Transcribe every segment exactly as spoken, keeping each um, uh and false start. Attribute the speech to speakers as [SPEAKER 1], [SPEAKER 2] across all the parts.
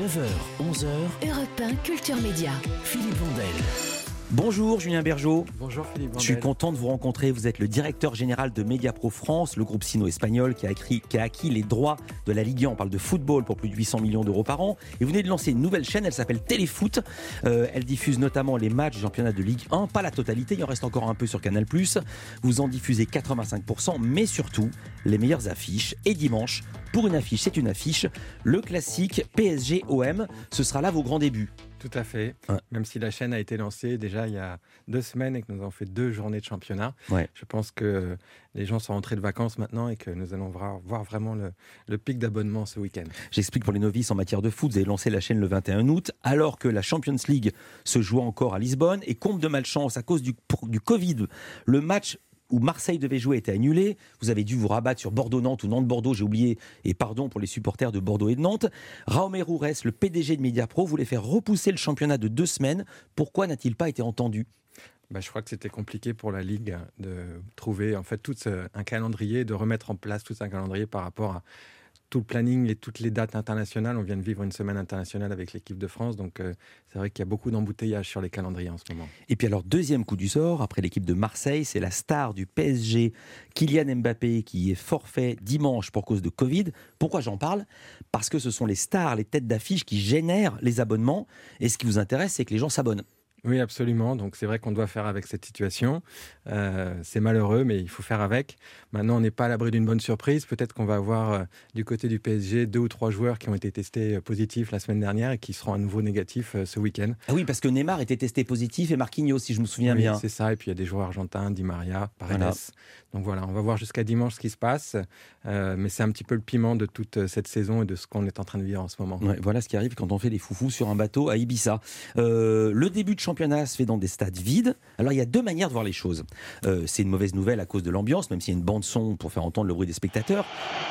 [SPEAKER 1] neuf heures, onze heures,
[SPEAKER 2] Europe un Culture Média.
[SPEAKER 1] Philippe Vandel. Bonjour Julien Bergeau.
[SPEAKER 3] Bonjour Philippe Vandel.
[SPEAKER 1] Je suis content de vous rencontrer. Vous êtes le directeur général de Mediapro France, le groupe sino-espagnol qui a, écrit, qui a acquis les droits de la Ligue un. On parle de football pour plus de huit cents millions d'euros par an. Et vous venez de lancer une nouvelle chaîne, elle s'appelle Téléfoot. Euh, elle diffuse notamment les matchs du championnat de Ligue un, pas la totalité, il en reste encore un peu sur Canal plus. Vous en diffusez quatre-vingt-cinq pour cent, mais surtout les meilleures affiches. Et dimanche, pour une affiche, c'est une affiche, le classique P S G O M. Ce sera là vos grands débuts.
[SPEAKER 3] Tout à fait,
[SPEAKER 1] ouais.
[SPEAKER 3] Même si la chaîne a été lancée déjà il y a deux semaines et que nous avons fait deux journées de championnat,
[SPEAKER 1] ouais.
[SPEAKER 3] Je pense que les gens sont rentrés de vacances maintenant et que nous allons voir, voir vraiment le, le pic d'abonnement ce week-end.
[SPEAKER 1] J'explique pour les novices en matière de foot, vous avez lancé la chaîne le vingt et un août, alors que la Champions League se joue encore à Lisbonne, et comble de malchance à cause du, du Covid, le match où Marseille devait jouer était annulé. Vous avez dû vous rabattre sur Bordeaux-Nantes ou Nantes-Bordeaux, j'ai oublié, et pardon pour les supporters de Bordeaux et de Nantes. Raume Roures, le P D G de Mediapro, voulait faire repousser le championnat de deux semaines. Pourquoi n'a-t-il pas été entendu ?
[SPEAKER 3] Bah, je crois que c'était compliqué pour la Ligue de trouver en fait tout ce, un calendrier, de remettre en place tout un calendrier par rapport à tout le planning et toutes les dates internationales. On vient de vivre une semaine internationale avec l'équipe de France, donc euh, c'est vrai qu'il y a beaucoup d'embouteillages sur les calendriers en ce moment.
[SPEAKER 1] Et puis alors, deuxième coup du sort, après l'équipe de Marseille, c'est la star du P S G, Kylian Mbappé, qui est forfait dimanche pour cause de Covid. Pourquoi j'en parle ? Parce que ce sont les stars, les têtes d'affiche qui génèrent les abonnements, et ce qui vous intéresse, c'est que les gens s'abonnent.
[SPEAKER 3] Oui, absolument. Donc, c'est vrai qu'on doit faire avec cette situation. Euh, c'est malheureux, mais il faut faire avec. Maintenant, on n'est pas à l'abri d'une bonne surprise. Peut-être qu'on va avoir, euh, du côté du P S G, deux ou trois joueurs qui ont été testés euh, positifs la semaine dernière et qui seront à nouveau négatifs euh, ce week-end.
[SPEAKER 1] Ah oui, parce que Neymar était testé positif et Marquinhos, si je me souviens
[SPEAKER 3] oui,
[SPEAKER 1] bien.
[SPEAKER 3] C'est ça. Et puis, il y a des joueurs argentins, Di Maria, Paredes.
[SPEAKER 1] Voilà.
[SPEAKER 3] Donc, voilà, on va voir jusqu'à dimanche ce qui se passe. Euh, mais c'est un petit peu le piment de toute cette saison et de ce qu'on est en train de vivre en ce moment.
[SPEAKER 1] Ouais, voilà ce qui arrive quand on fait les foufous sur un bateau à Ibiza. Euh, le début de championnat se fait dans des stades vides. Alors il y a deux manières de voir les choses. Euh, c'est une mauvaise nouvelle à cause de l'ambiance, même s'il y a une bande son pour faire entendre le bruit des spectateurs.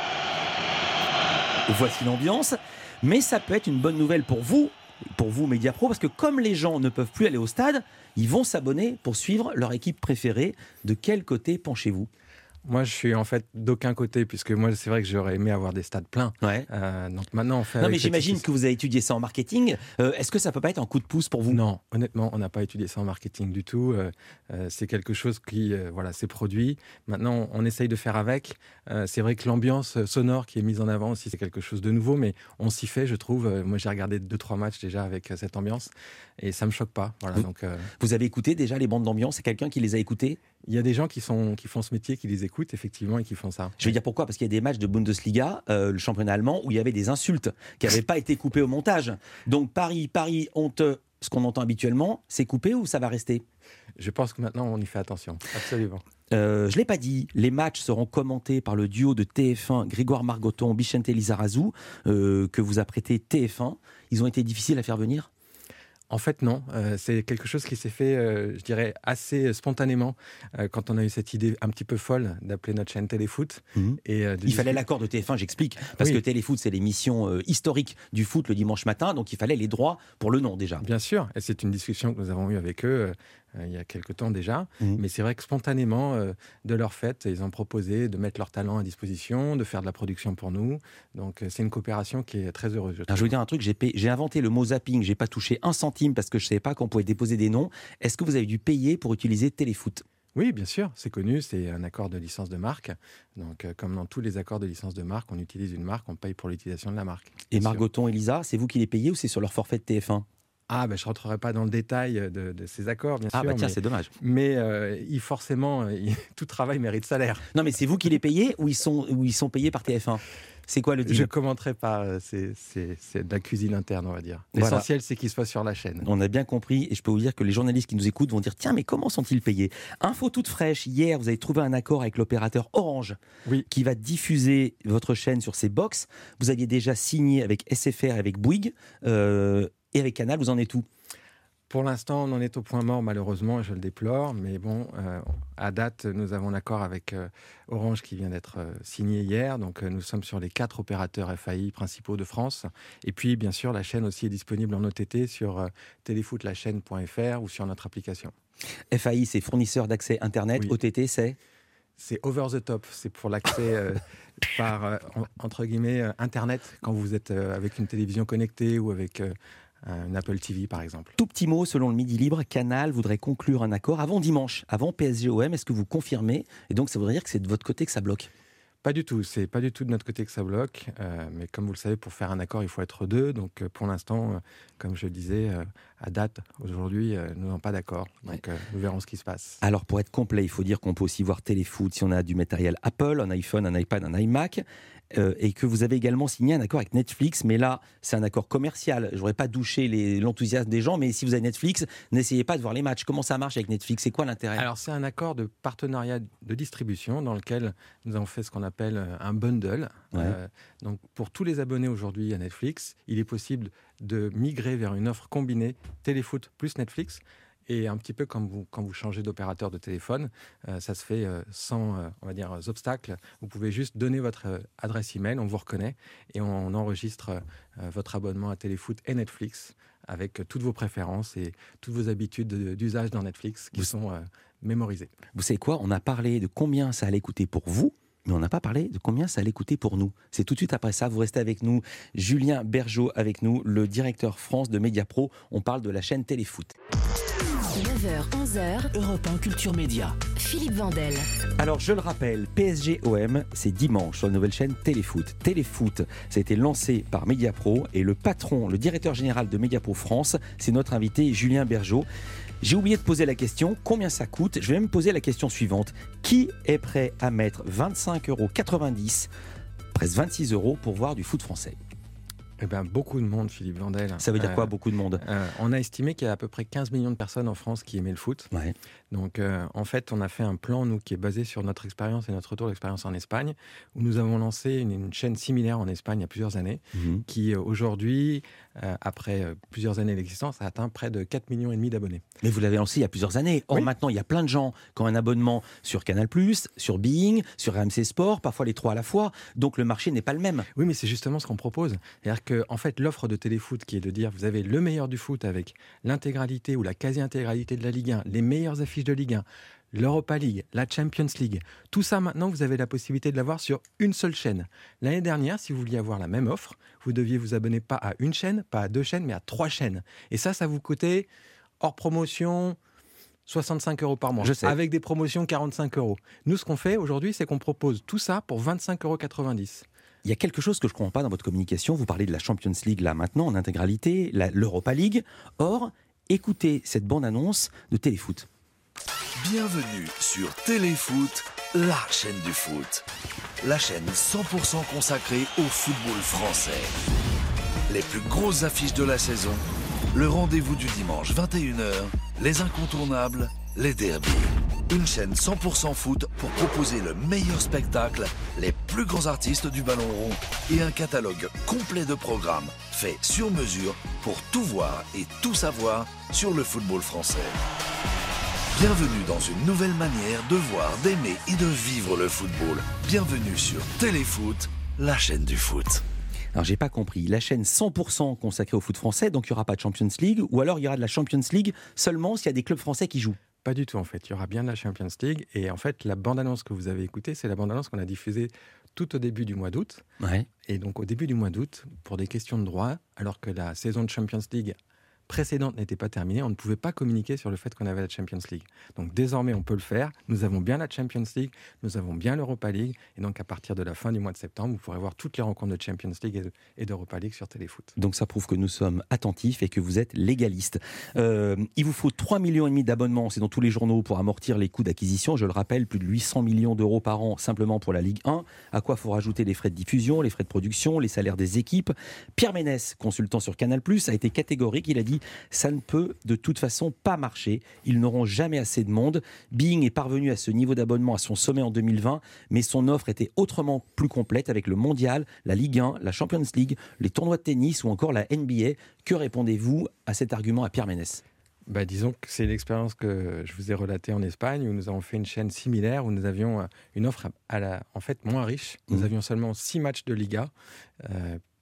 [SPEAKER 1] Voici l'ambiance. Mais ça peut être une bonne nouvelle pour vous, pour vous Mediapro, parce que comme les gens ne peuvent plus aller au stade, ils vont s'abonner pour suivre leur équipe préférée. De quel côté penchez-vous ?
[SPEAKER 3] Moi, je suis en fait d'aucun côté, puisque moi, c'est vrai que j'aurais aimé avoir des stades pleins.
[SPEAKER 1] Ouais.
[SPEAKER 3] Euh, donc maintenant, on fait.
[SPEAKER 1] Non,
[SPEAKER 3] avec
[SPEAKER 1] mais j'imagine
[SPEAKER 3] cette...
[SPEAKER 1] que vous avez étudié ça en marketing. Euh, est-ce que ça peut pas être un coup de pouce pour vous ?
[SPEAKER 3] Non, honnêtement, on n'a pas étudié ça en marketing du tout. Euh, euh, c'est quelque chose qui, euh, voilà, s'est produit. Maintenant, on essaye de faire avec. Euh, c'est vrai que l'ambiance sonore qui est mise en avant aussi, c'est quelque chose de nouveau, mais on s'y fait, je trouve. Euh, moi, j'ai regardé deux, trois matchs déjà avec euh, cette ambiance, et ça me choque pas. Voilà.
[SPEAKER 1] Vous,
[SPEAKER 3] donc. Euh...
[SPEAKER 1] Vous avez écouté déjà les bandes d'ambiance ? C'est quelqu'un qui les a écoutées ?
[SPEAKER 3] Il y a des gens qui, sont, qui font ce métier, qui les écoutent, effectivement, et qui font ça.
[SPEAKER 1] Je vais dire pourquoi, parce qu'il y a des matchs de Bundesliga, euh, le championnat allemand, où il y avait des insultes qui n'avaient pas été coupées au montage. Donc Paris, Paris, honte, ce qu'on entend habituellement, c'est coupé ou ça va rester ?
[SPEAKER 3] Je pense que maintenant, on y fait attention, absolument.
[SPEAKER 1] Euh, je ne l'ai pas dit, les matchs seront commentés par le duo de T F un, Grégoire Margoton, Bichente Lizarazu, euh, que vous a prêté T F un. Ils ont été difficiles à faire venir ?
[SPEAKER 3] En fait, non. Euh, c'est quelque chose qui s'est fait, euh, je dirais, assez spontanément euh, quand on a eu cette idée un petit peu folle d'appeler notre chaîne Téléfoot.
[SPEAKER 1] Mmh.
[SPEAKER 3] Et, euh,
[SPEAKER 1] il discuter... fallait l'accord de T F un, j'explique. Parce oui. que Téléfoot, c'est l'émission euh, historique du foot le dimanche matin, donc il fallait les droits pour le nom déjà.
[SPEAKER 3] Bien sûr, et c'est une discussion que nous avons eue avec eux euh, euh, il y a quelque temps déjà. Mmh. Mais c'est vrai que spontanément, euh, de leur fait, ils ont proposé de mettre leur talent à disposition, de faire de la production pour nous. Donc euh, c'est une coopération qui est très heureuse. Je,
[SPEAKER 1] Alors, je veux dire un truc, j'ai, payé, j'ai inventé le mot zapping, j'ai pas touché un centime parce que je savais pas qu'on pouvait déposer des noms. Est-ce que vous avez dû payer pour utiliser Téléfoot ?
[SPEAKER 3] Oui, bien sûr, c'est connu, c'est un accord de licence de marque. Donc, euh, comme dans tous les accords de licence de marque, on utilise une marque, on paye pour l'utilisation de la marque.
[SPEAKER 1] Et Margoton et Lisa, c'est vous qui les payez ou c'est sur leur forfait de T F un ?
[SPEAKER 3] Ah, ben, je ne rentrerai pas dans le détail de, de ces accords, bien
[SPEAKER 1] ah,
[SPEAKER 3] sûr.
[SPEAKER 1] Ah, bah tiens,
[SPEAKER 3] mais,
[SPEAKER 1] c'est dommage.
[SPEAKER 3] Mais euh, il, forcément, il, tout travail mérite salaire.
[SPEAKER 1] Non, mais c'est vous qui les payez ou ils sont, ou ils sont payés par T F un ? C'est quoi le deal ?
[SPEAKER 3] Je ne commenterai pas, c'est, c'est, c'est de la cuisine interne, on va dire. L'essentiel, voilà. C'est qu'ils soient sur la chaîne.
[SPEAKER 1] On a bien compris, et je peux vous dire que les journalistes qui nous écoutent vont dire « Tiens, mais comment sont-ils payés ?» Info toute fraîche, hier, vous avez trouvé un accord avec l'opérateur Orange,
[SPEAKER 3] oui.
[SPEAKER 1] qui va diffuser votre chaîne sur ses box. Vous aviez déjà signé avec S F R, avec Bouygues, euh, et avec Canal, vous en êtes où ?
[SPEAKER 3] Pour l'instant, on en est au point mort, malheureusement, et je le déplore. Mais bon, euh, à date, nous avons un accord avec euh, Orange qui vient d'être euh, signé hier. Donc, euh, nous sommes sur les quatre opérateurs F A I principaux de France. Et puis, bien sûr, la chaîne aussi est disponible en O T T sur euh, téléfootlachaîne point f r ou sur notre application.
[SPEAKER 1] F A I, c'est fournisseur d'accès Internet. Oui. O T T, c'est
[SPEAKER 3] c'est over the top. C'est pour l'accès euh, par, euh, entre guillemets, euh, Internet, quand vous êtes euh, avec une télévision connectée ou avec euh, un Apple T V, par exemple.
[SPEAKER 1] Tout petit mot, selon le Midi Libre, Canal voudrait conclure un accord avant dimanche, avant P S G O M. Est-ce que vous confirmez? Et donc, ça voudrait dire que c'est de votre côté que ça bloque?
[SPEAKER 3] Pas du tout, c'est pas du tout de notre côté que ça bloque, euh, mais comme vous le savez, pour faire un accord, il faut être deux, donc euh, pour l'instant, euh, comme je le disais, euh, à date, aujourd'hui, euh, nous n'avons pas d'accord, donc euh, nous verrons ce qui se passe.
[SPEAKER 1] Alors, pour être complet, il faut dire qu'on peut aussi voir Téléfoot si on a du matériel Apple, un iPhone, un iPad, un iMac, euh, et que vous avez également signé un accord avec Netflix, mais là, c'est un accord commercial. Je voudrais pas doucher les, l'enthousiasme des gens, mais si vous avez Netflix, n'essayez pas de voir les matchs. Comment ça marche avec Netflix? C'est quoi l'intérêt?
[SPEAKER 3] Alors, c'est un accord de partenariat de distribution dans lequel nous avons fait ce qu'on appelle un bundle.
[SPEAKER 1] Ouais.
[SPEAKER 3] Euh, donc, pour tous les abonnés aujourd'hui à Netflix, il est possible de migrer vers une offre combinée Téléfoot plus Netflix. Et un petit peu comme vous, quand vous changez d'opérateur de téléphone, euh, ça se fait euh, sans, euh, on va dire, euh, obstacles. Vous pouvez juste donner votre euh, adresse email, on vous reconnaît et on, on enregistre euh, votre abonnement à Téléfoot et Netflix avec euh, toutes vos préférences et toutes vos habitudes de, d'usage dans Netflix qui vous... sont euh, mémorisées.
[SPEAKER 1] Vous savez quoi? On a parlé de combien ça allait coûter pour vous, mais on n'a pas parlé de combien ça allait coûter pour nous. C'est tout de suite après ça. Vous restez avec nous. Julien Bergeau avec nous, le directeur France de Mediapro. On parle de la chaîne Téléfoot.
[SPEAKER 2] neuf heures onze heures,
[SPEAKER 4] Europe un Culture Média.
[SPEAKER 2] Philippe Vandel.
[SPEAKER 1] Alors, je le rappelle, P S G O M, c'est dimanche sur la nouvelle chaîne Téléfoot. Téléfoot, ça a été lancé par Mediapro et le patron, le directeur général de Mediapro France, c'est notre invité Julien Bergeau. J'ai oublié de poser la question, combien ça coûte? Je vais même poser la question suivante. Qui est prêt à mettre vingt-cinq euros quatre-vingt-dix, presque vingt-six euros, pour voir du foot français?
[SPEAKER 3] Eh ben, beaucoup de monde, Philippe Vandel.
[SPEAKER 1] Ça veut dire
[SPEAKER 3] Euh,
[SPEAKER 1] quoi, beaucoup de monde?
[SPEAKER 3] euh, On a estimé qu'il y a à peu près quinze millions de personnes en France qui aimaient le foot.
[SPEAKER 1] Ouais.
[SPEAKER 3] Donc, euh, en fait, on a fait un plan, nous, qui est basé sur notre expérience et notre retour d'expérience en Espagne, où nous avons lancé une, une chaîne similaire en Espagne il y a plusieurs années,
[SPEAKER 1] Mmh.
[SPEAKER 3] qui, euh, aujourd'hui, euh, après euh, plusieurs années d'existence, a atteint près de quatre millions et demi d'abonnés.
[SPEAKER 1] Mais vous l'avez lancé il y a plusieurs années. Or,
[SPEAKER 3] Oui.
[SPEAKER 1] maintenant, il y a plein de gens qui ont un abonnement sur Canal plus, sur Being, sur R M C Sport, parfois les trois à la fois. Donc, le marché n'est pas le même.
[SPEAKER 3] Oui, mais c'est justement ce qu'on propose. C'est-à-dire que, en fait, l'offre de Téléfoot, qui est de dire vous avez le meilleur du foot avec l'intégralité ou la quasi-intégralité de la Ligue un, les meilleures affiches de Ligue un, l'Europa League, la Champions League, tout ça maintenant, vous avez la possibilité de l'avoir sur une seule chaîne. L'année dernière, si vous vouliez avoir la même offre, vous deviez vous abonner pas à une chaîne, pas à deux chaînes, mais à trois chaînes. Et ça, ça vous coûtait, hors promotion, soixante-cinq euros par mois,
[SPEAKER 1] Je sais.
[SPEAKER 3] avec des promotions quarante-cinq euros. Nous, ce qu'on fait aujourd'hui, c'est qu'on propose tout ça pour vingt-cinq euros quatre-vingt-dix.
[SPEAKER 1] Il y a quelque chose que je ne comprends pas dans votre communication. Vous parlez de la Champions League là maintenant en intégralité, la- l'Europa League. Or, écoutez cette bande-annonce de Téléfoot.
[SPEAKER 5] Bienvenue sur Téléfoot, la chaîne du foot. La chaîne cent pour cent consacrée au football français. Les plus grosses affiches de la saison, le rendez-vous du dimanche vingt et une heures, les incontournables, les derbies. Une chaîne cent pour cent foot pour proposer le meilleur spectacle, les plus grands artistes du ballon rond et un catalogue complet de programmes fait sur mesure pour tout voir et tout savoir sur le football français. Bienvenue dans une nouvelle manière de voir, d'aimer et de vivre le football. Bienvenue sur Téléfoot, la chaîne du foot.
[SPEAKER 1] Alors, j'ai pas compris. La chaîne cent pour cent consacrée au foot français, donc il n'y aura pas de Champions League, ou alors il y aura de la Champions League seulement s'il y a des clubs français qui jouent.
[SPEAKER 3] Pas du tout, en fait. Il y aura bien de la Champions League. Et en fait, la bande-annonce que vous avez écoutée, c'est la bande-annonce qu'on a diffusée tout au début du mois d'août.
[SPEAKER 1] Ouais.
[SPEAKER 3] Et donc, au début du mois d'août, pour des questions de droit, alors que la saison de Champions League précédente n'était pas terminée, on ne pouvait pas communiquer sur le fait qu'on avait la Champions League. Donc, désormais, on peut le faire. Nous avons bien la Champions League, nous avons bien l'Europa League. Et donc, à partir de la fin du mois de septembre, vous pourrez voir toutes les rencontres de Champions League et de- et d'Europa League sur Téléfoot.
[SPEAKER 1] Donc ça prouve que nous sommes attentifs et que vous êtes légalistes. Euh, il vous faut trois millions et demi d'abonnements, c'est dans tous les journaux, pour amortir les coûts d'acquisition. Je le rappelle, plus de huit cents millions d'euros par an simplement pour la Ligue un. À quoi faut rajouter les frais de diffusion, les frais de production, les salaires des équipes. Pierre Ménès, consultant sur Canal plus, a été catégorique. Il a dit « ça ne peut de toute façon pas marcher. Ils n'auront jamais assez de monde. Being est parvenu à ce niveau d'abonnement à son sommet en deux mille vingt, mais son offre était autrement plus complète avec le Mondial, la Ligue un, la Champions League, les tournois de tennis ou encore la N B A. Que répondez-vous à cet argument à Pierre Ménès ?
[SPEAKER 3] Bah, disons que c'est l'expérience que je vous ai relatée en Espagne, où nous avons fait une chaîne similaire, où nous avions euh, une offre à la, en fait moins riche. Nous
[SPEAKER 1] Mmh.
[SPEAKER 3] avions seulement six matchs de Liga, euh,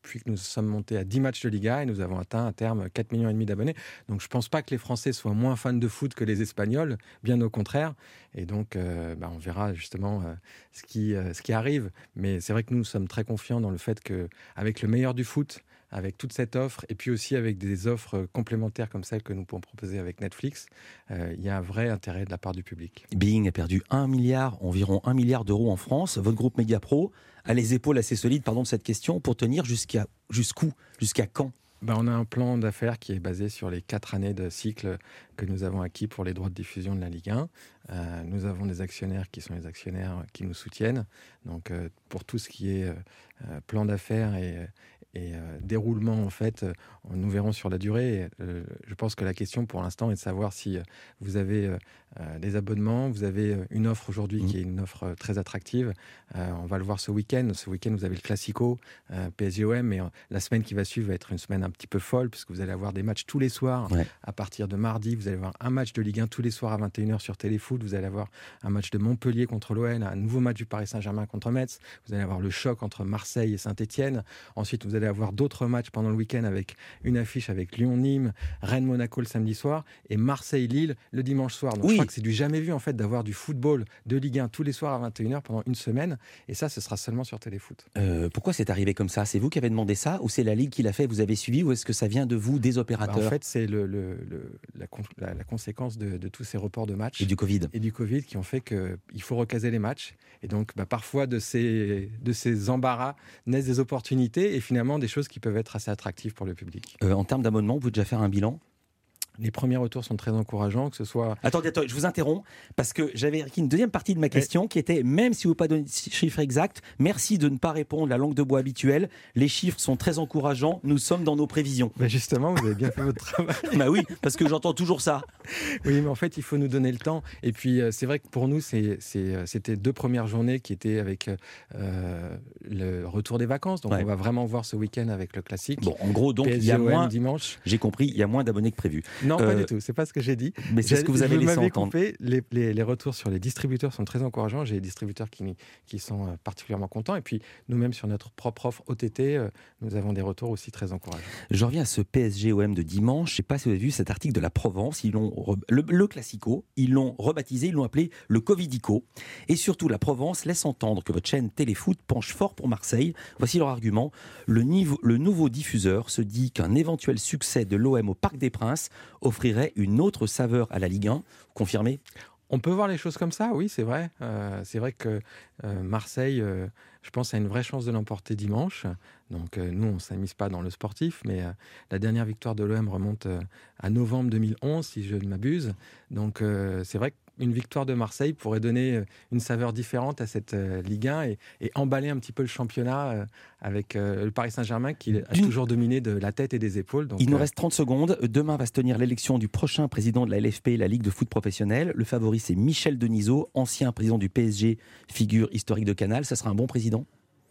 [SPEAKER 3] depuis que nous sommes montés à dix matchs de Liga et nous avons atteint à terme quatre millions et demi d'abonnés. Donc je ne pense pas que les Français soient moins fans de foot que les Espagnols, bien au contraire. Et donc euh, bah, on verra justement euh, ce, qui, euh, ce qui arrive. Mais c'est vrai que nous sommes très confiants dans le fait qu'avec le meilleur du foot, avec toute cette offre, et puis aussi avec des offres complémentaires comme celles que nous pouvons proposer avec Netflix, euh, il y a un vrai intérêt de la part du public.
[SPEAKER 1] Bein a perdu un milliard, environ un milliard d'euros en France. Votre groupe Mediapro a les épaules assez solides, pardon de cette question, pour tenir jusqu'à, jusqu'où, jusqu'à quand?
[SPEAKER 3] Ben, on a un plan d'affaires qui est basé sur les quatre années de cycle que nous avons acquis pour les droits de diffusion de la Ligue un. Euh, nous avons des actionnaires qui sont les actionnaires qui nous soutiennent. Donc, euh, pour tout ce qui est euh, plan d'affaires et, et euh, déroulement, en fait, euh, nous verrons sur la durée. Et, euh, je pense que la question, pour l'instant, est de savoir si euh, vous avez euh, des abonnements, vous avez une offre aujourd'hui mmh. qui est une offre euh, très attractive. Euh, on va le voir ce week-end. Ce week-end, vous avez le Classico, euh, P S G O M, mais euh, la semaine qui va suivre va être une semaine un petit peu folle, puisque vous allez avoir des matchs tous les soirs. Ouais. À partir de mardi, vous allez avoir un match de Ligue un tous les soirs à vingt et une heures sur Téléfoot. Vous allez avoir un match de Montpellier contre l'O L, un nouveau match du Paris Saint-Germain contre Metz. Vous allez avoir le choc entre Marseille et Saint-Etienne. Ensuite, vous allez avoir d'autres matchs pendant le week-end avec une affiche avec Lyon-Nîmes, Rennes-Monaco le samedi soir et Marseille-Lille le dimanche soir. Donc oui. Je crois que c'est du jamais vu en fait d'avoir du football de Ligue un tous les soirs à vingt et une heures pendant une semaine. Et ça, ce sera seulement sur Téléfoot.
[SPEAKER 1] Euh, pourquoi c'est arrivé comme ça? C'est vous qui avez demandé ça ou c'est la Ligue qui l'a fait, vous avez suivi, ou est-ce que ça vient de vous, des opérateurs?
[SPEAKER 3] Bah, en fait, c'est le, le, le, la, la, la conséquence de, de tous ces reports de matchs.
[SPEAKER 1] Et du Covid.
[SPEAKER 3] Et du Covid qui ont fait qu'il faut recaser les matchs. Et donc, bah, parfois, de ces, de ces embarras naissent des opportunités et finalement des choses qui peuvent être assez attractives pour le public.
[SPEAKER 1] Euh, en termes d'abonnement, vous pouvez déjà faire un bilan?
[SPEAKER 3] Les premiers retours sont très encourageants, que ce soit...
[SPEAKER 1] Attendez, attendez, je vous interromps, parce que j'avais une deuxième partie de ma question qui était, même si vous ne pouvez pas donner de chiffres exacts, merci de ne pas répondre la langue de bois habituelle, les chiffres sont très encourageants, nous sommes dans nos prévisions.
[SPEAKER 3] Ben justement, vous avez bien fait votre travail.
[SPEAKER 1] Bah oui, parce que j'entends toujours ça.
[SPEAKER 3] Oui, mais en fait, il faut nous donner le temps. Et puis, c'est vrai que pour nous, c'est, c'est, c'était deux premières journées qui étaient avec euh, le retour des vacances. Donc, ouais. On va vraiment voir ce week-end avec le classique.
[SPEAKER 1] Bon, en gros, donc, il y a moins...
[SPEAKER 3] dimanche.
[SPEAKER 1] J'ai compris, il y a moins d'abonnés que prévu.
[SPEAKER 3] Non, euh, pas du tout. C'est pas ce que j'ai dit.
[SPEAKER 1] Mais c'est
[SPEAKER 3] j'ai,
[SPEAKER 1] ce que vous avez laissé entendre.
[SPEAKER 3] Coupé, les, les, les retours sur les distributeurs sont très encourageants. J'ai des distributeurs qui, qui sont particulièrement contents. Et puis, nous-mêmes, sur notre propre offre O T T, euh, nous avons des retours aussi très encourageants.
[SPEAKER 1] Je reviens à ce P S G O M de dimanche. Je ne sais pas si vous avez vu cet article de la Provence. Ils l'ont re... le, le Classico, ils l'ont rebaptisé, ils l'ont appelé le Covidico. Et surtout, la Provence laisse entendre que votre chaîne Téléfoot penche fort pour Marseille. Voici leur argument. Le, niveau, le nouveau diffuseur se dit qu'un éventuel succès de l'O M au Parc des Princes offrirait une autre saveur à la Ligue un. Confirmé?
[SPEAKER 3] On peut voir les choses comme ça, oui, c'est vrai. Euh, c'est vrai que euh, Marseille, euh, je pense, a une vraie chance de l'emporter dimanche. Donc euh, nous, on ne s'amuse pas dans le sportif, mais euh, la dernière victoire de l'O M remonte euh, à novembre deux mille onze, si je ne m'abuse. Donc euh, c'est vrai qu'une victoire de Marseille pourrait donner une saveur différente à cette euh, Ligue un et, et emballer un petit peu le championnat euh, avec euh, le Paris Saint-Germain qui a D'une... toujours dominé de la tête et des épaules. Donc,
[SPEAKER 1] Il nous
[SPEAKER 3] euh...
[SPEAKER 1] reste trente secondes. Demain va se tenir l'élection du prochain président de la L F P, la Ligue de foot professionnelle. Le favori, c'est Michel Denisot, ancien président du P S G, figure historique de Canal. Ça sera un bon président?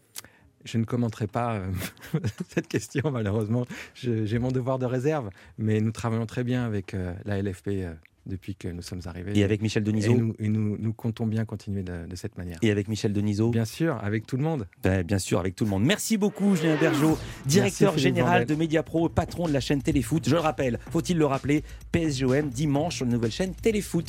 [SPEAKER 3] Je ne commenterai pas euh, cette question, malheureusement. Je, j'ai mon devoir de réserve, mais nous travaillons très bien avec euh, la L F P euh, depuis que nous sommes arrivés.
[SPEAKER 1] Et avec Michel Denisot?
[SPEAKER 3] Et nous, et nous, nous comptons bien continuer de, de cette manière.
[SPEAKER 1] Et avec Michel Denisot?
[SPEAKER 3] Bien sûr, avec tout le monde.
[SPEAKER 1] Ben, bien sûr, avec tout le monde. Merci beaucoup, Julien Bergeau, directeur
[SPEAKER 3] Merci,
[SPEAKER 1] général
[SPEAKER 3] Vandel.
[SPEAKER 1] de Mediapro, patron de la chaîne Téléfoot. Je le rappelle, faut-il le rappeler, P S G O M dimanche sur la nouvelle chaîne Téléfoot.